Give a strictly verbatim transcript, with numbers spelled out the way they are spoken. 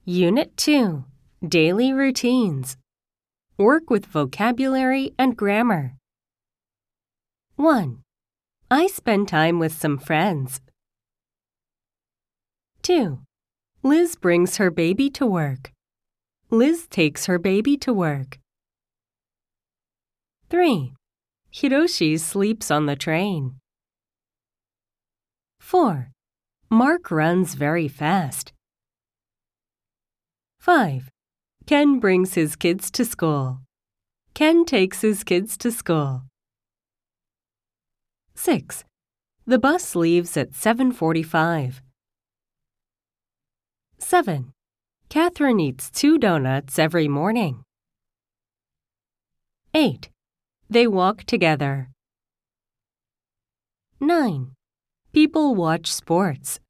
Unit two, Daily Routines. Work with vocabulary and grammar. one. I spend time with some friends. two. Liz brings her baby to work. Liz takes her baby to work. three. Hiroshi sleeps on the train. four. Mark runs very fast. five. Ken brings his kids to school. Ken takes his kids to school. six. The bus leaves at seven forty-five. seven. Catherine eats two donuts every morning. eight. They walk together. nine. People watch sports.